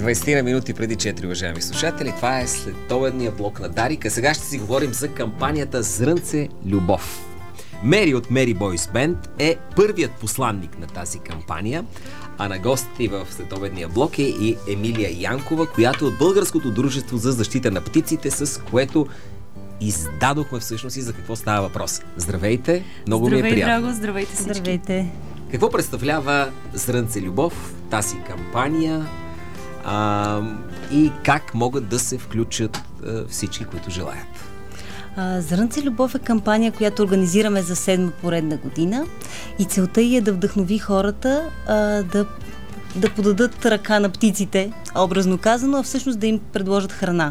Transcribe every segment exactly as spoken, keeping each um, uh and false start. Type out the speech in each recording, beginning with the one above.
двайсет минути преди четири, уважаеми слушатели. Това е следобедния блок на Дарик. А сега ще си говорим за кампанията Зрънце любов. Мери от Mary Boy's Band е първият посланник на тази кампания, а на гостите в следобедния блок е и Емилия Янкова, която е от Българското дружество за защита на птиците, с което издадохме всъщност и за какво става въпрос. Здравейте, много Здравей, ми е приятно. драго, здравейте всички. Здравейте. Какво представлява Зрънце любов, тази кампания а, и как могат да се включат а, всички, които желаят? Зрънце любов е кампания, която организираме за седма поредна година и целта ѝ е да вдъхнови хората а, да, да подадат ръка на птиците, образно казано, а всъщност да им предложат храна.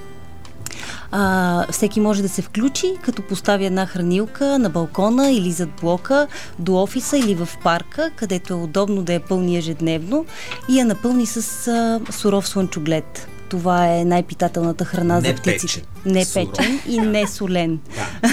А, всеки може да се включи, като постави една хранилка на балкона или зад блока, до офиса или в парка, където е удобно да я пълни ежедневно и я напълни с а, суров слънчоглед. Това е най-питателната храна не за птиците. Печен. Не Суров. печен и не солен. Да.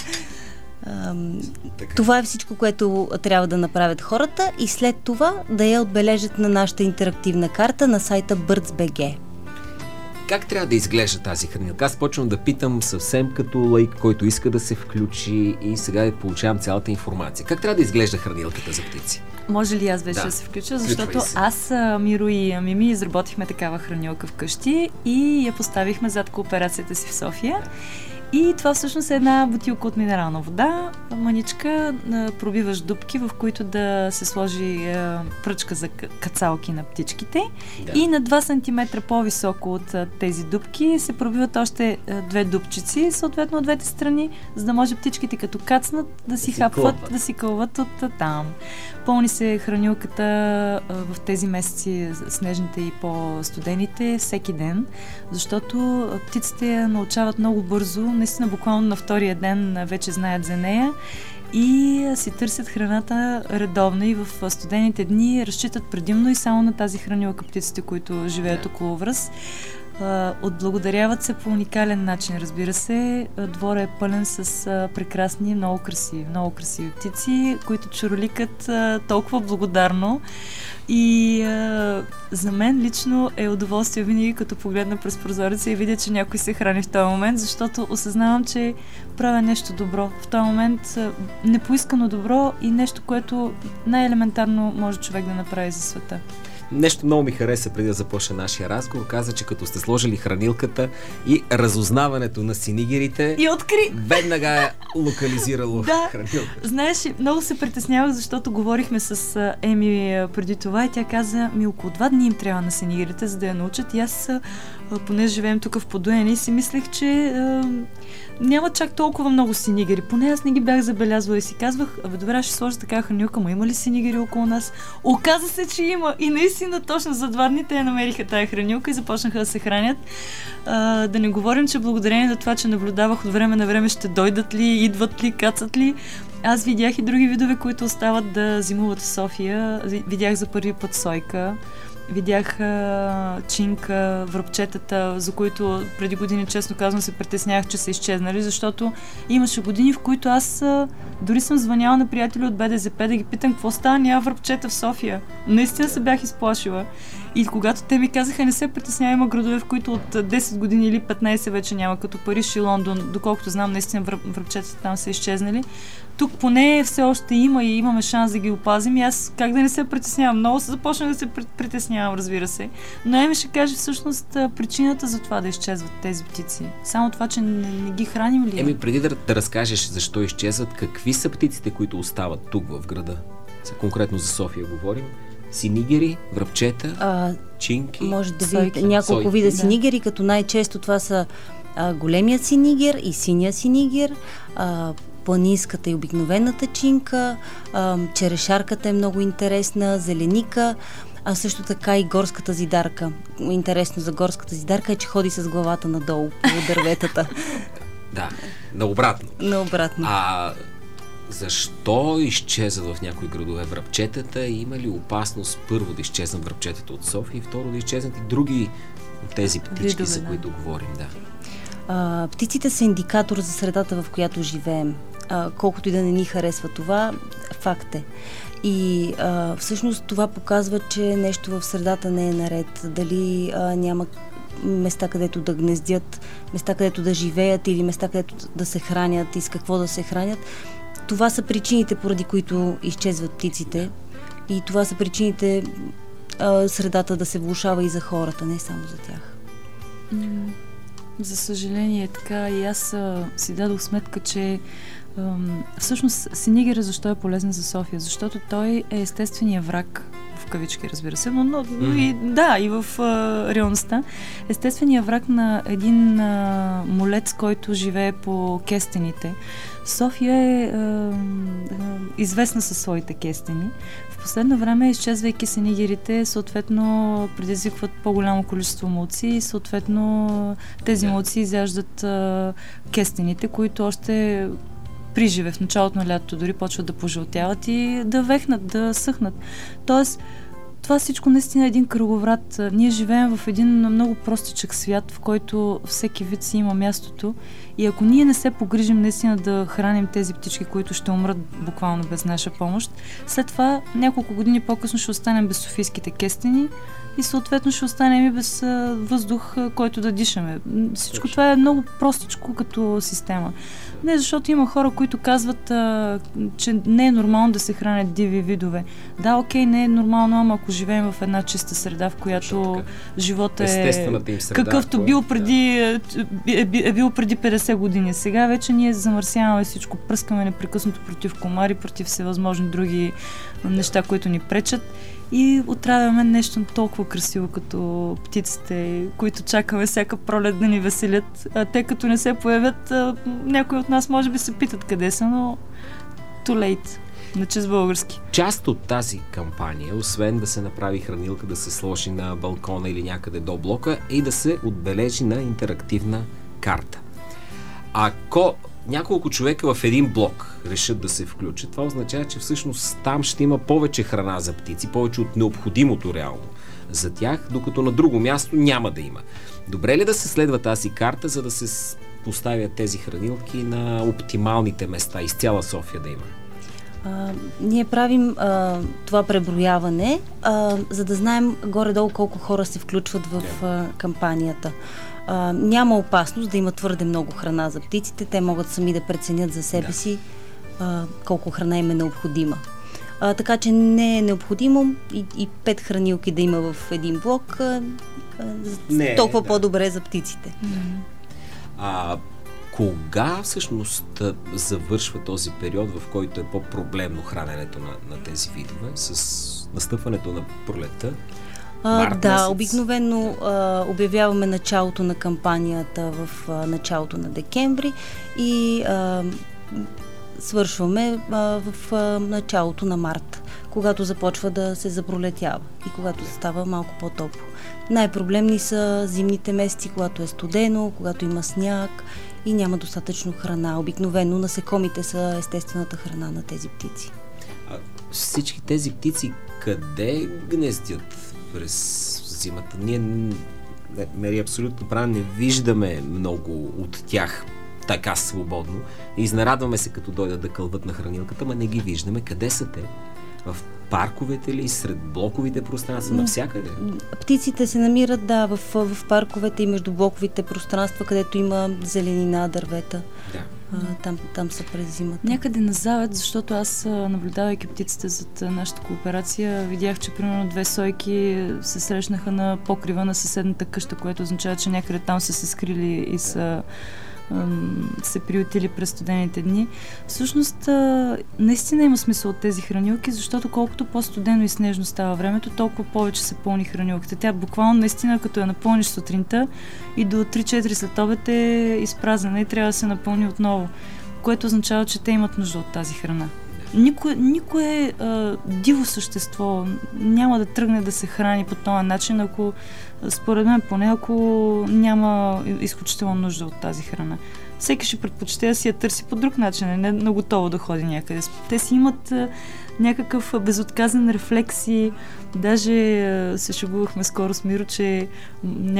Ам, това е всичко, което трябва да направят хората и след това да я отбележат на нашата интерактивна карта на сайта Birds точка би джи. Как трябва да изглежда тази хранилка? Аз почвам да питам съвсем като лаик, който иска да се включи и сега получавам цялата информация. Как трябва да изглежда хранилката за птици? Може ли аз вече Да. да се включа? Защото се. аз, Миро и Мими изработихме такава хранилка вкъщи и я поставихме зад кооперацията си в София. И това всъщност е една бутилка от минерална вода, маничка, пробиваш дупки, в които да се сложи е, пръчка за кацалки на птичките. Да. И на два сантиметра по-високо от е, тези дупки се пробиват още е, две дупчици, съответно от двете страни, за да може птичките като кацнат да си си хапват, кълват. да си кълват от е, там. Пълни се хранилката е, в тези месеци, снежните и по-студените, всеки ден, защото птиците я научават много бързо. Наистина, буквално на втория ден вече знаят за нея и си търсят храната редовно и в студените дни разчитат предимно и само на тази хранилка птиците, които живеят около връз. Отблагодаряват се по уникален начин, разбира се. Двора е пълен с прекрасни, много красиви, много красиви птици, които чуроликат толкова благодарно. И а, за мен лично е удоволствие винаги, като погледна през прозореца и видя, че някой се храни в този момент, защото осъзнавам, че правя нещо добро. В този момент а, непоискано добро и нещо, което най-елементарно може човек да направи за света. Нещо много ми хареса преди да започне нашия разговор. Каза, че като сте сложили хранилката и разузнаването на синигерите, И откри! веднага е локализирало Да. хранилката. Знаеш, много се притеснявах, защото говорихме с а, Еми а, преди това и тя каза, ми около два дни им трябва на синигерите, за да я научат. И аз, а, понеже живеем тук в Подуяне, си мислех, че а, няма чак толкова много синигери. Поне аз не ги бях забелязвала и си казвах, абе добре, ще сложа така хранилка, но има ли синигери около нас? Оказа се, че има и наистина точно за два дни те я намериха тая хранилка и започнаха да се хранят. А, да не говорим, че благодарение на това, че наблюдавах от време на време ще дойдат ли, идват ли, кацат ли, аз видях и други видове, които остават да зимуват в София. Видях за първи път сойка. Видях а, чинка, връбчетата, за които преди години, честно казвам, се притеснявах, че са изчезнали, защото имаше години, в които аз а, дори съм звъняла на приятели от Б Д З П да ги питам какво става, няма връбчета в София. Наистина се бях изплашила. И когато те ми казаха, не се притеснявай, има градове, в които от десет години или петнайсет вече няма, като Париж и Лондон, доколкото знам, наистина връбчетата там са изчезнали. Тук поне все още има и имаме шанс да ги опазим и аз как да не се притеснявам. Много се започнах да се притеснявам, разбира се. Но Еми ще каже всъщност причината за това да изчезват тези птици. Само това, че не, не ги храним ли? Еми, преди да, да разкажеш защо изчезват, какви са птиците, които остават тук в града? Конкретно за София говорим. Синигери, връбчета, А, чинки. може да Сойки. видите няколко Сойки. вида Да. синигери, като най-често това са а, големият синигер и синия синигер, а, планинската и обикновената чинка, а, черешарката е много интересна, зеленика, а също така и горската зидарка. Интересно за горската зидарка е, че ходи с главата надолу по дърветата. Да, наобратно. Наобратно. А защо изчезват в някои градове връбчетата? Има ли опасност първо да изчезнат връбчетата от София и второ да изчезнат и други от тези птички, Видове, за да. които говорим? Да. А, птиците са индикатор за средата, в която живеем. А, колкото и да не ни харесва това, факт е. И а, всъщност това показва, че нещо в средата не е наред. Дали а, няма места, където да гнездят, места, където да живеят или места, където да се хранят и с какво да се хранят. Това са причините, поради които изчезват птиците, и това са причините а, средата да се влошава и за хората, не само за тях. Mm, за съжаление е така. И аз а, си дадох сметка, че а, всъщност синигера защо е полезен за София? Защото той е естественият враг, в кавички, разбира се, но, но mm. и, да, и в а, реалността. Естественият враг на един а, молец, който живее по кестените. София е а, а, известна със своите кестени. В последно време, изчезвайки синигерите, съответно предизвикват по-голямо количество молци и съответно тези молци изяждат а, кестените, които още при живе в началото на лятото дори почват да пожълтяват и да вехнат, да съхнат. Тоест, това всичко наистина е един кръговрат. Ние живеем в един много простичък свят, в който всеки вид си има мястото, и ако ние не се погрижим наистина да храним тези птички, които ще умрат буквално без наша помощ, след това няколко години по-късно ще останем без софийските кестени и съответно ще останем и без а, въздух, а, който да дишаме. Всичко Точно. Това е много простичко като система. Не, защото има хора, които казват, а, че не е нормално да се хранят диви видове. Да, окей, не е нормално, ама ако живеем в една чиста среда, в която живота е среда, какъвто бил преди, да. е, е бил преди петдесет години. Сега вече ние замърсяваме всичко, пръскаме непрекъснато против комари, против всевъзможни други да. неща, които ни пречат. И отравяме нещо толкова красиво като птиците, които чакаме всяка пролет да ни веселят. А те като не се появят, някои от нас може би се питат къде са, но too late, на чист български. Част от тази кампания, освен да се направи хранилка, да се сложи на балкона или някъде до блока, е и да се отбележи на интерактивна карта. Ако няколко човека в един блок решат да се включат, това означава, че всъщност там ще има повече храна за птици, повече от необходимото реално за тях, докато на друго място няма да има. Добре ли да се следва тази карта, за да се поставят тези хранилки на оптималните места, из цяла София да има? А, ние правим а, това преброяване, а, за да знаем горе-долу колко хора се включват в а, кампанията. А, няма опасност да има твърде много храна за птиците. Те могат сами да преценят за себе да. си а, колко храна им е необходима. А, така че не е необходимо и, и пет хранилки да има в един блок. А, а, не, толкова да. по-добре за птиците. А кога всъщност завършва този период, в който е по-проблемно храненето на, на тези видове? С настъпването на пролетта? А, да, месец. Обикновено а, обявяваме началото на кампанията в а, началото на декември и а, свършваме а, в а, началото на март, когато започва да се запролетява и когато става малко по-топло. Най-проблемни са зимните месеци, когато е студено, когато има сняг и няма достатъчно храна. Обикновено насекомите са естествената храна на тези птици. А всички тези птици къде гнездят през зимата? Ние, Мери, абсолютно правилно, не виждаме много от тях така свободно. Изненадваме се, като дойдат да кълват на хранилката, но не ги виждаме. Къде са те? В парковете ли, сред блоковите пространства, навсякъде? Птиците се намират, да, в, в парковете и между блоковите пространства, където има зеленина, дървета. Да. А, там, там са през зимата. Някъде на завет, защото аз, наблюдавайки птиците зад нашата кооперация, видях, че примерно две сойки се срещнаха на покрива на съседната къща, което означава, че някъде там са се скрили и са се приютили през студените дни. Всъщност, наистина има смисъл от тези хранилки, защото колкото по-студено и снежно става времето, толкова повече се пълни хранилката. Тя буквално наистина, като я напълниш сутринта и до три-четири след обед е изпразнена и трябва да се напълни отново, което означава, че те имат нужда от тази храна. Никое, никое а, диво същество няма да тръгне да се храни по този начин, ако, според мен поне, ако няма изключително нужда от тази храна. Всеки ще предпочете да си я търси по друг начин, не на готово да ходи някъде. Те си имат а, някакъв безотказен рефлекс и даже а, се шегувахме скоро с Миро, че някаква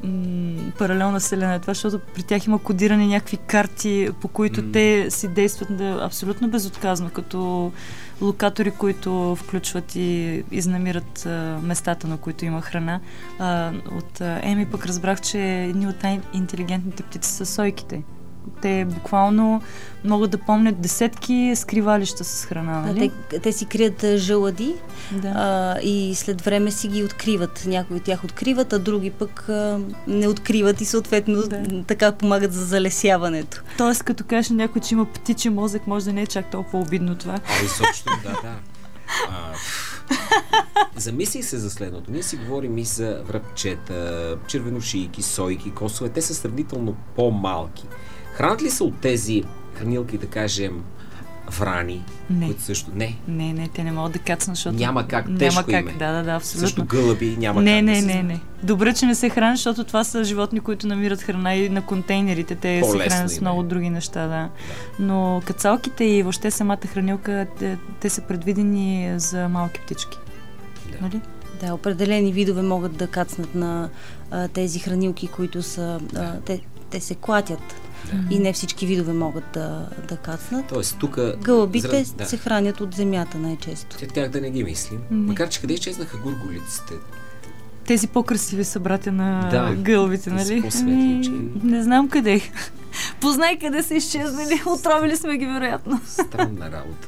м- паралелна вселена. Това, защото при тях има кодирани някакви карти, по които mm. те си действат да, абсолютно безотказно, като локатори, които включват и изнамират а, местата, на които има храна. А, от а, Еми пък разбрах, че едни от най-интелигентните птици са сойките. Те буквално могат да помнят десетки скривалища с храна, нали? Те, те си крият жълъди, да. а, и след време си ги откриват. Някои от тях откриват, а други пък а, не откриват и съответно да. така помагат за залесяването. Тоест, като кажеш на някой, че има птичи мозък, може да не е чак толкова обидно това. А, изобщо, да, да. А, замисли се за следното. Ние си говорим и за врабчета, червеношийки, сойки, косове. Те са сравнително по-малки. Хранят ли са от тези хранилки, да кажем, врани, не. които също... Не. Не, не, те не могат да кацнат, защото... Няма как, тежко няма как. им е. Да, да, да, абсолютно. Също гълъби няма не, как не, да се... Не, не, не. Добре, че не се хранят, защото това са животни, които намират храна и на контейнерите. Те по-лесно се хранят с много други неща, да. да. Но кацалките и въобще самата хранилка, те, те са предвидени за малки птички. Да. Нали? Да, определени видове могат да кацнат на а, тези хранилки, които са... А, те, те се клатят. Да. И не всички видове могат да, да кацнат. Тоест, тук... Гълъбите зра... да. се хранят от земята най-често. Те тях да не ги мислим. Не. Макар, че къде изчезнаха гурголиците? Тези по-красиви са братя на да, гълъбите, нали? Ами, не знам къде. Познай къде са изчезнали. Отровили сме ги, вероятно. Странна работа.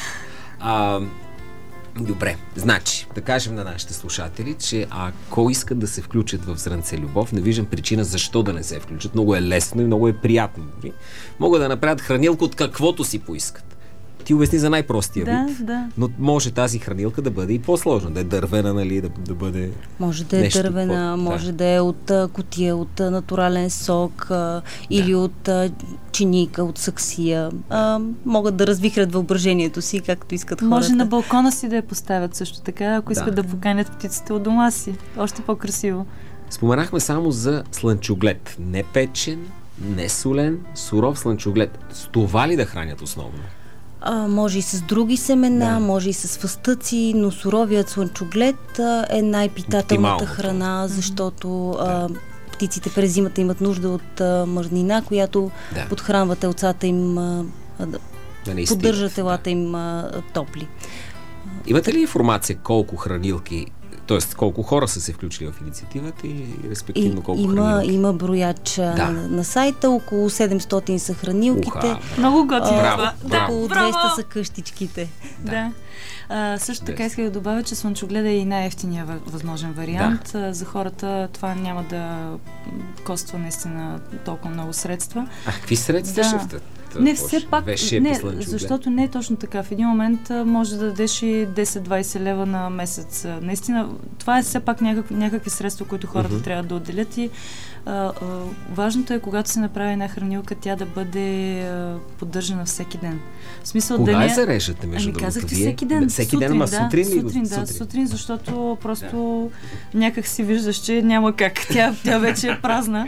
А, добре, значи, да кажем на нашите слушатели, че ако искат да се включат в Зрънце любов, не виждам причина защо да не се включат. Много е лесно и много е приятно. Могат да направят хранилка от каквото си поискат. Ти обясни за най-простия да, вид, да. но може тази хранилка да бъде и по-сложна, да е дървена, нали, да, да бъде... Може да е дървена, по... може да. да е от а, кутия, от а, натурален сок а, да. или от а, чиника, от саксия. А, могат да развихрят въображението си, както искат хората. Може на балкона си да я поставят също така, ако искат да, да поканят птиците от дома си. Още по-красиво. Споменахме само за слънчоглед. Не печен, не солен, суров слънчоглед. С това ли да хранят основно? А, може и с други семена, да. може и с фъстъци, но суровият слънчоглед а, е най-питателната храна, защото а, да. птиците през зимата имат нужда от а, мързнина, която да. подхранва телцата им, а, да, да поддържа телата да. им а, топли. Имате ли информация колко хранилки, т.е. колко хора са се включили в инициативата и респективно колко има, хранилки? Има брояч да. на, на сайта, около седемстотин са хранилките. Уха, много готино това. Да, около двеста са къщичките. Да. да. А, също така исках да добавя, че слънчогледа е и най-евтиния възможен вариант. Да. За хората това няма да коства наистина толкова много средства. А какви средства да. ще втат? Не, все пак, не, защото не е точно така. В един момент може да дадеш и десет-двайсет лева на месец. Наистина, това е все пак някак, някакви средства, които хората uh-huh. трябва да отделят и а, а, важното е, когато се направи една хранилка, тя да бъде а, поддържана всеки ден. В смисъл, кога да не... е зареждате, между ами, другото? казах ти всеки ден. Всеки сутрин, ден, ама да, сутрин ли? Сутрин, да, сутрин, сутрин, защото просто да. някак си виждаш, че няма как. Тя, тя вече е празна.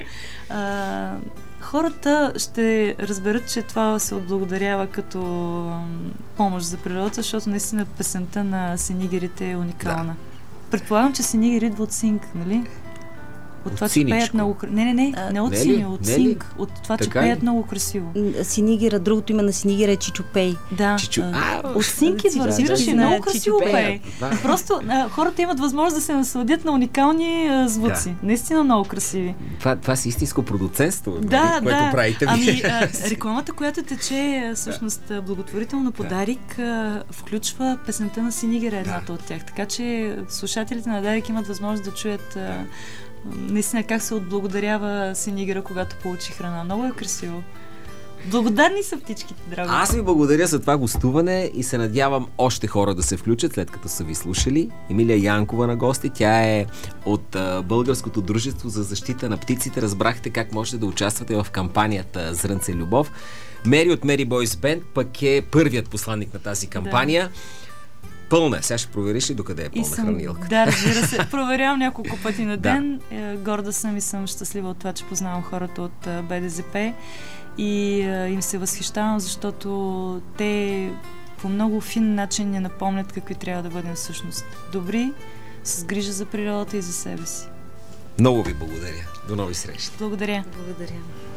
А, хората ще разберат, че това се отблагодарява като помощ за природата, защото наистина песента на синигерите е уникална. Да. Предполагам, че синигери идва от синк, нали? От, от това, че пеят много красиво. Не, не, не, а, не от синьо, от синк. От това, така че пеят е? много красиво. Синигера, другото име на синигера е Чичопей. Да. Чичо... А, от синк идва, разбираш ли, много красиво пее. Просто а, хората имат възможност да се насладят на уникални а, звуци. Да. Наистина много красиви. Това, това си истинско продуценство, да, което да. правите. Ами, а, рекламата, която тече всъщност благотворително подарик, а, включва песента на Синигера, едната да. от тях. Така че слушателите на Дарик имат възможност да чуят а, наистина как се отблагодарява Синигера, когато получи храна. Много е красиво. Благодарни са птичките, драго. Аз ви благодаря за това гостуване и се надявам още хора да се включат, след като са ви слушали. Емилия Янкова на гости. Тя е от а, Българското дружество за защита на птиците. Разбрахте как можете да участвате в кампанията Зрънце любов. Мери от Мери Бойс Бенд пък е първият посланник на тази кампания. Да. Пълна е. Сега ще провериш ли докъде е пълна съм, хранилка? Да, разбира се. Проверявам няколко пъти на ден. Да. Горда съм и съм щастлива от това, че познавам хората от Б Д З П и а, им се възхищавам, защото те по много фин начин ни напомнят какви трябва да бъдем всъщност. Добри, с грижа за природата и за себе си. Много ви благодаря. До нови срещи. Благодаря. Благодаря.